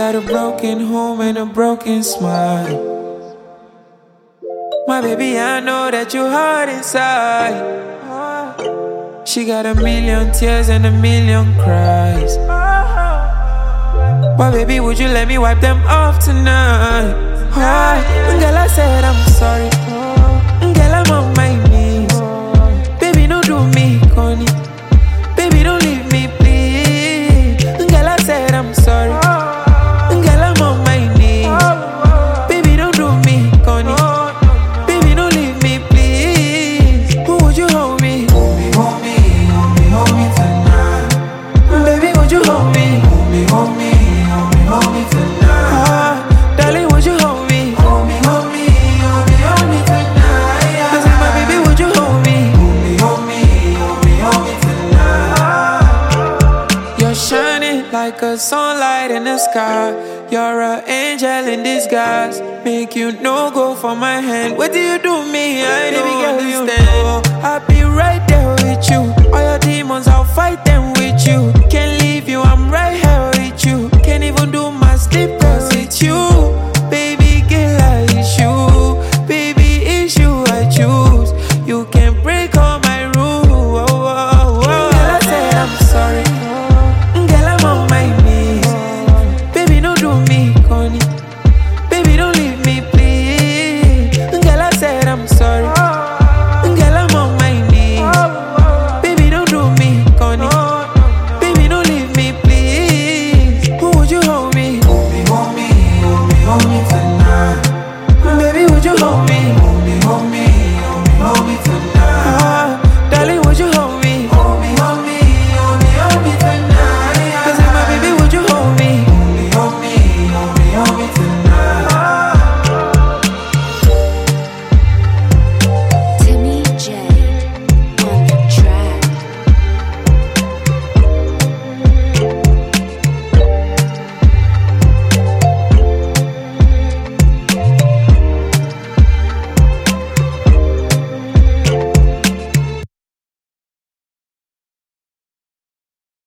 got a broken home and a broken smile. My baby, I know that you hurt inside. She got a million tears and a million cries. But baby, would you let me wipe them off tonight? Girl, I said I'm sorry. Girl, I'm on my knees. Baby, don't do me, Connie. Baby, don't leave me, please. Girl, I said I'm sorry. Girl, I'm on my knees. Baby, don't do me, Connie. Baby, don't leave me, please. Who would you hold me? Hold me, hold me, hold me, hold me tonight. Baby, would you hold me? Hold me, hold me, hold me, hold me tonight. Darling, would you hold me? Hold me, hold me, hold me, hold me tonight. I said, my baby, would you hold me? Hold me, hold me, hold me, hold me tonight. You're shining like a sunlight in the sky. You're an angel in disguise. Make you no go for my hand. What do you do me? I don't understand. I'll be right there with you. All your demons, I'll fight them with you. Can't